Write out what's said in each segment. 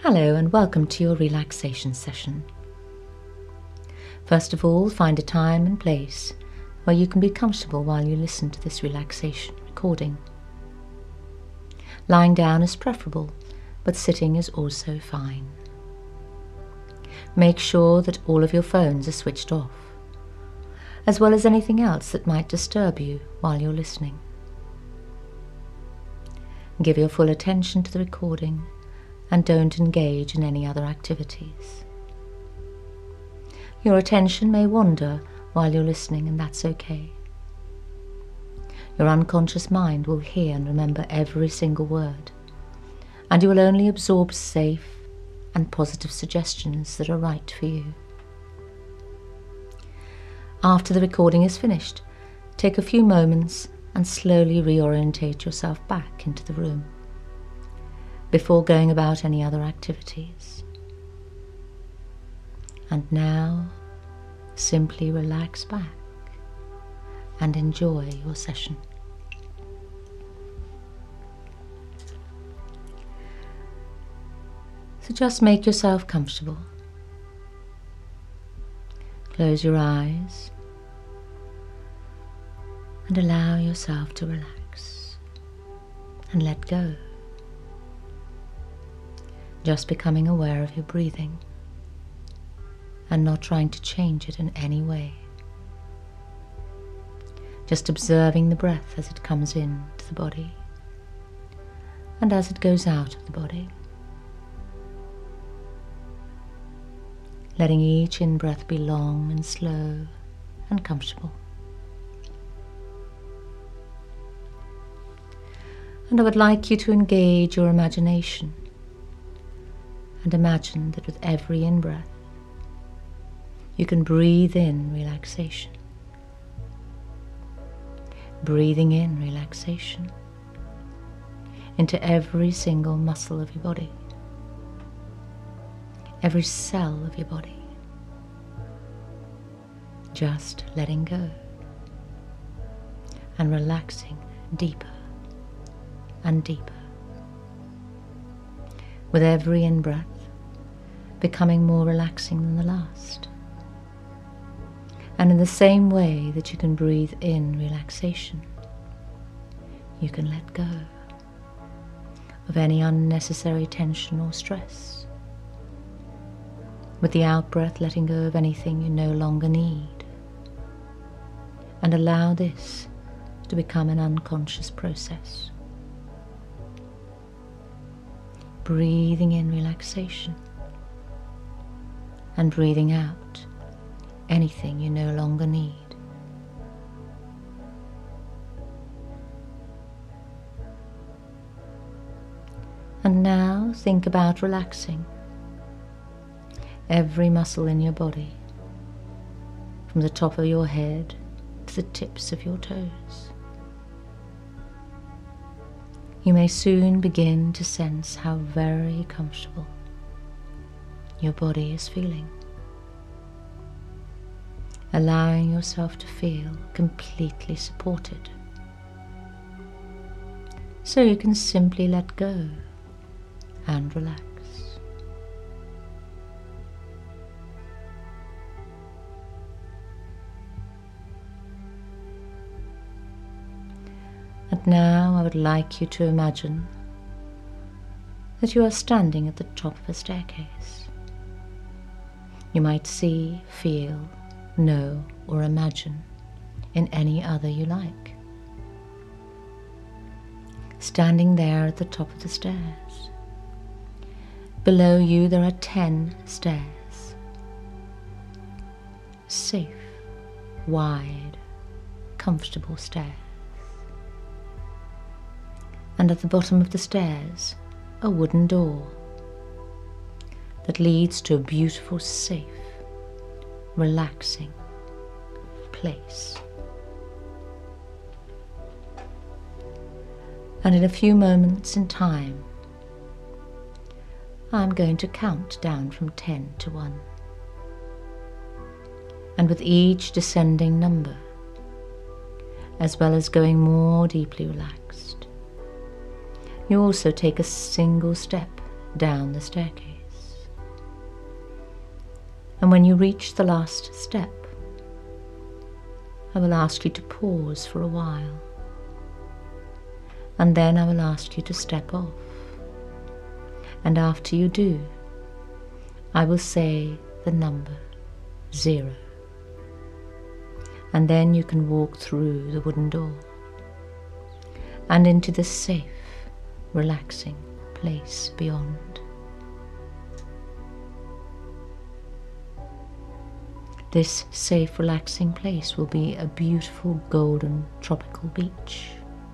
Hello and welcome to your relaxation session. First of all, find a time and place where you can be comfortable while you listen to this relaxation recording. Lying down is preferable, but sitting is also fine. Make sure that all of your phones are switched off, as well as anything else that might disturb you while you're listening. Give your full attention to the recording and don't engage in any other activities. Your attention may wander while you're listening, and that's okay. Your unconscious mind will hear and remember every single word, and you will only absorb safe and positive suggestions that are right for you. After the recording is finished, take a few moments and slowly reorientate yourself back into the room before going about any other activities. And now, simply relax back and enjoy your session. So just make yourself comfortable. Close your eyes and allow yourself to relax and let go. Just becoming aware of your breathing and not trying to change it in any way. Just observing the breath as it comes into the body and as it goes out of the body. Letting each in-breath be long and slow and comfortable. And I would like you to engage your imagination and imagine that with every in-breath, you can breathe in relaxation. Breathing in relaxation into every single muscle of your body, every cell of your body. Just letting go and relaxing deeper and deeper. With every in-breath, becoming more relaxing than the last. And in the same way that you can breathe in relaxation, you can let go of any unnecessary tension or stress. With the out-breath, letting go of anything you no longer need. And allow this to become an unconscious process. Breathing in relaxation and breathing out anything you no longer need. And now think about relaxing every muscle in your body, from the top of your head to the tips of your toes. You may soon begin to sense how very comfortable your body is feeling, allowing yourself to feel completely supported. So you can simply let go and relax. And now I would like you to imagine that you are standing at the top of a staircase. You might see, feel, know, or imagine in any other you like. Standing there at the top of the stairs. Below you there are 10 stairs. Safe, wide, comfortable stairs. And at the bottom of the stairs, a wooden door that leads to a beautiful, safe, relaxing place. And in a few moments in time, I'm going to count down from 10 to 1. And with each descending number, as well as going more deeply relaxed, you also take a single step down the staircase. And when you reach the last step, I will ask you to pause for a while, and then I will ask you to step off. And after you do, I will say the number 0. And then you can walk through the wooden door and into the safe, relaxing place beyond. This safe, relaxing place will be a beautiful golden tropical beach.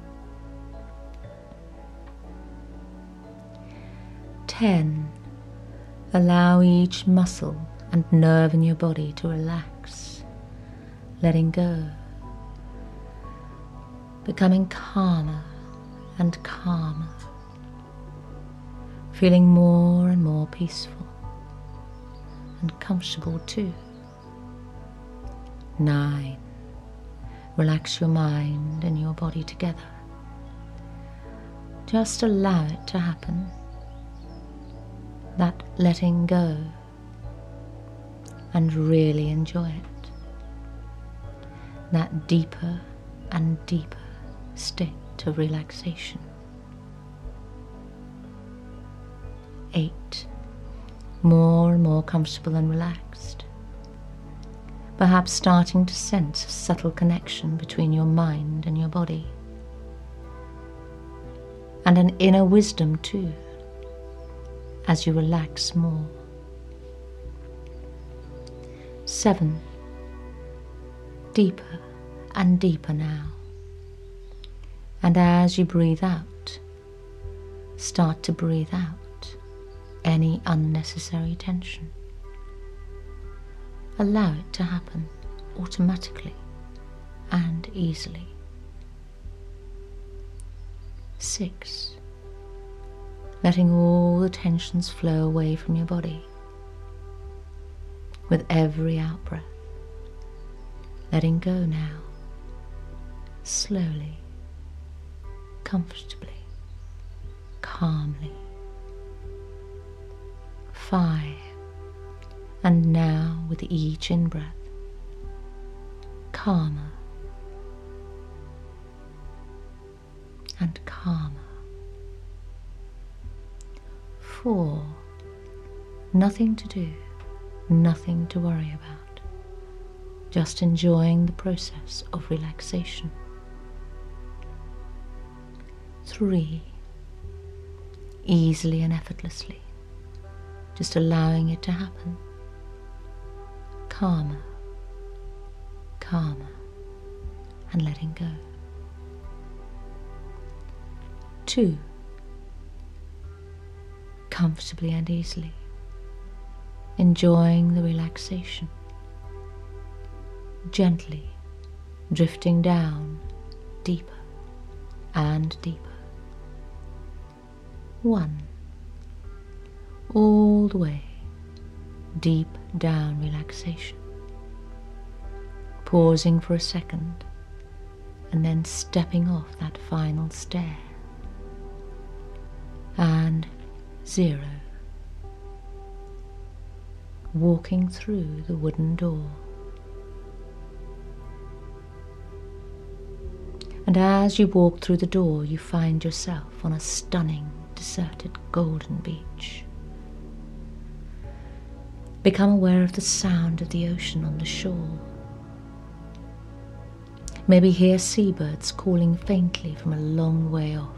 10. Allow each muscle and nerve in your body to relax, letting go, becoming calmer and calmer, feeling more and more peaceful and comfortable too. 9. Relax your mind and your body together. Just allow it to happen. That letting go, and really enjoy it. That deeper and deeper state of relaxation. 8. More and more comfortable and relaxed. Perhaps starting to sense a subtle connection between your mind and your body. And an inner wisdom too, as you relax more. 7. Deeper and deeper now. And as you breathe out, start to breathe out any unnecessary tension. Allow it to happen automatically and easily. 6. Letting all the tensions flow away from your body with every out-breath. Letting go now, slowly, comfortably, calmly. 5. And now, with each in-breath, calmer and calmer. 4. Nothing to do, nothing to worry about. Just enjoying the process of relaxation. 3. Easily and effortlessly, just allowing it to happen. Calmer, calmer, and letting go. 2. Comfortably and easily, enjoying the relaxation, gently drifting down deeper and deeper. 1. All the way, deep down relaxation, pausing for a second and then stepping off that final stair. And 0. Walking through the wooden door. And as you walk through the door, you find yourself on a stunning, deserted golden beach. Become aware of the sound of the ocean on the shore. Maybe hear seabirds calling faintly from a long way off.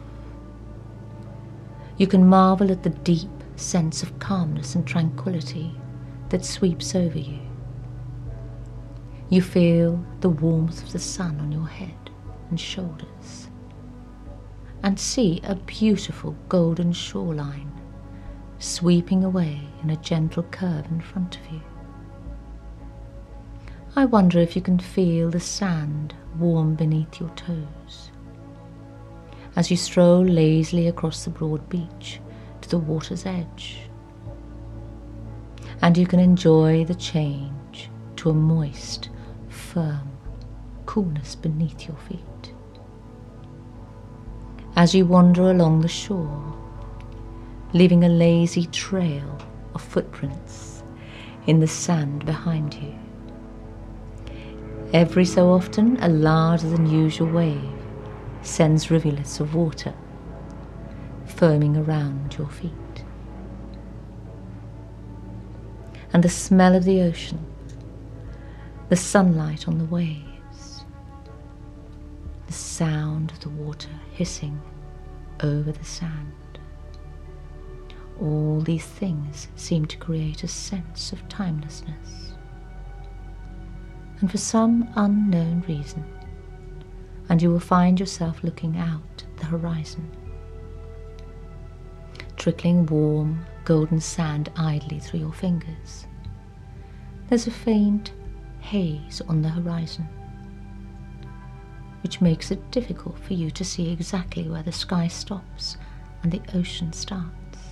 You can marvel at the deep sense of calmness and tranquility that sweeps over you. You feel the warmth of the sun on your head and shoulders, and see a beautiful golden shoreline sweeping away in a gentle curve in front of you. I wonder if you can feel the sand warm beneath your toes as you stroll lazily across the broad beach to the water's edge. And you can enjoy the change to a moist, firm coolness beneath your feet. As you wander along the shore, leaving a lazy trail of footprints in the sand behind you. Every so often, a larger than usual wave sends rivulets of water foaming around your feet. And the smell of the ocean, the sunlight on the waves, the sound of the water hissing over the sand. All these things seem to create a sense of timelessness. And for some unknown reason, and you will find yourself looking out at the horizon, trickling warm, golden sand idly through your fingers. There's a faint haze on the horizon, which makes it difficult for you to see exactly where the sky stops and the ocean starts.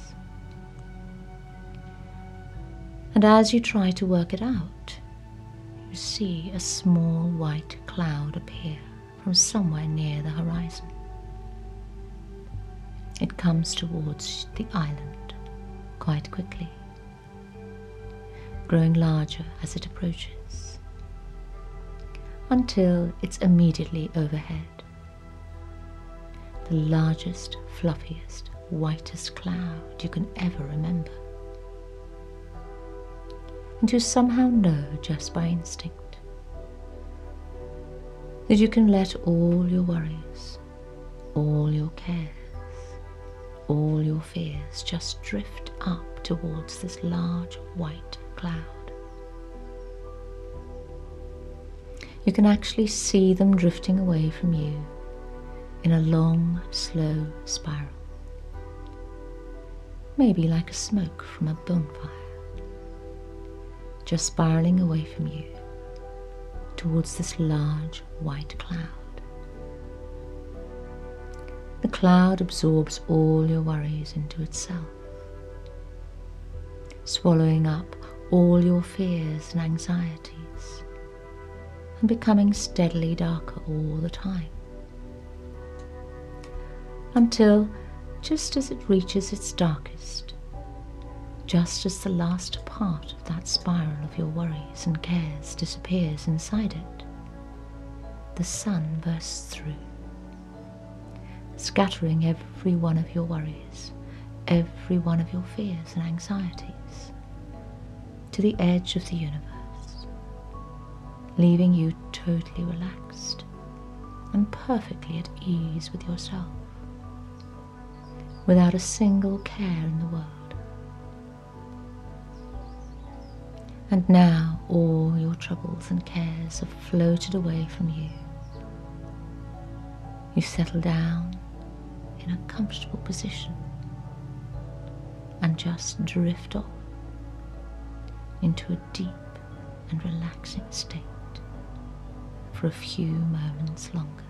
And as you try to work it out, you see a small white cloud appear from somewhere near the horizon. It comes towards the island quite quickly, growing larger as it approaches, until it's immediately overhead. The largest, fluffiest, whitest cloud you can ever remember. And you somehow know just by instinct that you can let all your worries, all your cares, all your fears just drift up towards this large white cloud. You can actually see them drifting away from you in a long, slow spiral, maybe like a smoke from a bonfire, just spiraling away from you towards this large white cloud. The cloud absorbs all your worries into itself, swallowing up all your fears and anxieties, and becoming steadily darker all the time, until just as it reaches its darkest, just as the last part of that spiral of your worries and cares disappears inside it, the sun bursts through, scattering every one of your worries, every one of your fears and anxieties to the edge of the universe, leaving you totally relaxed and perfectly at ease with yourself, without a single care in the world. And now all your troubles and cares have floated away from you. You settle down in a comfortable position and just drift off into a deep and relaxing state for a few moments longer.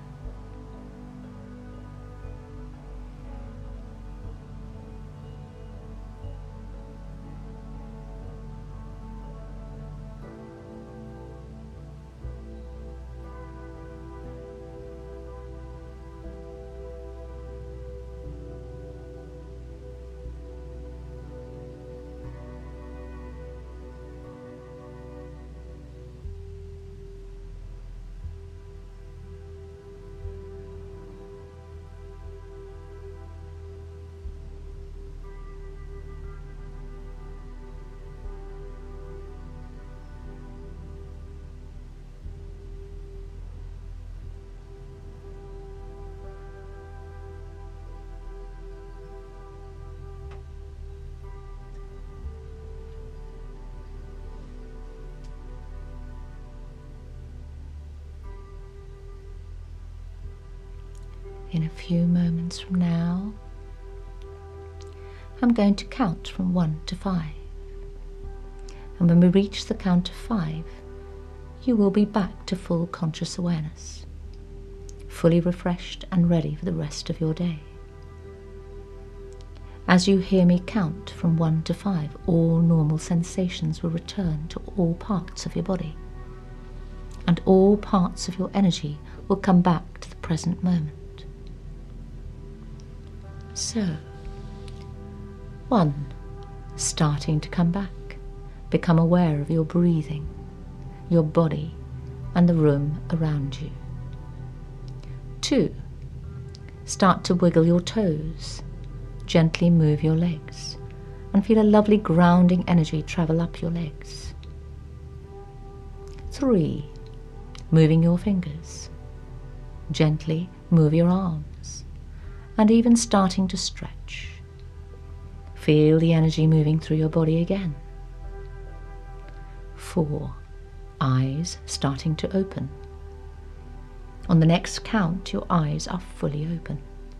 In a few moments from now, I'm going to count from 1 to 5. And when we reach the count of 5, you will be back to full conscious awareness, fully refreshed and ready for the rest of your day. As you hear me count from 1 to 5, all normal sensations will return to all parts of your body, and all parts of your energy will come back to the present moment. So, 1. Starting to come back. Become aware of your breathing, your body, and the room around you. 2. Start to wiggle your toes. Gently move your legs and feel a lovely grounding energy travel up your legs. 3. Moving your fingers. Gently move your arms and even starting to stretch. Feel the energy moving through your body again. 4. Eyes starting to open. On the next count, your eyes are fully open.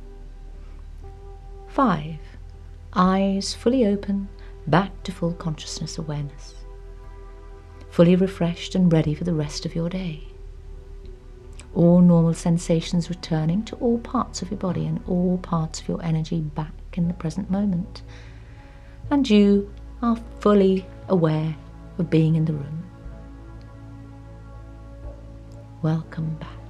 5. Eyes fully open, back to full consciousness awareness. Fully refreshed and ready for the rest of your day. All normal sensations returning to all parts of your body and all parts of your energy back in the present moment. And you are fully aware of being in the room. Welcome back.